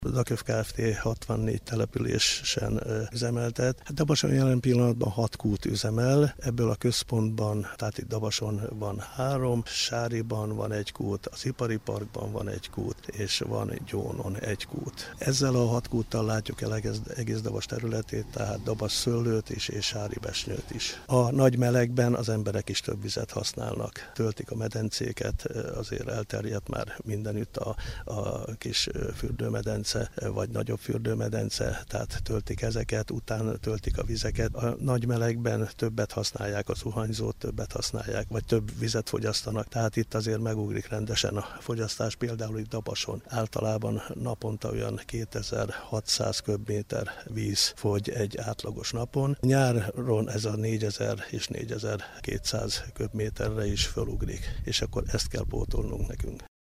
A Daköv Kft. 64 településen üzemeltet. Dabason jelen pillanatban 6 kút üzemel, ebből a központban, tehát itt Dabason van 3, Sáriban van 1 kút, az Ipari Parkban van 1 kút, és van Gyónon 1 kút. Ezzel a 6 kúttal látjuk el egész Dabas területét, tehát Dabas szőlőt is és Sári besnyőt is. A nagy melegben az emberek is több vizet használnak, töltik a medencéket, azért elterjedt már mindenütt a kis fürdőmedence, vagy nagyobb fürdőmedence, tehát töltik ezeket, utána töltik a vizeket. A nagy melegben többet használják a zuhanyzót, többet használják, vagy több vizet fogyasztanak, tehát itt azért megugrik rendesen a fogyasztás. Például itt Dabason általában naponta olyan 2600 köbméter víz fogy egy átlagos napon. Nyáron ez a 4000 és 4200 köbméterre is fölugrik, és akkor ezt kell pótolnunk nekünk.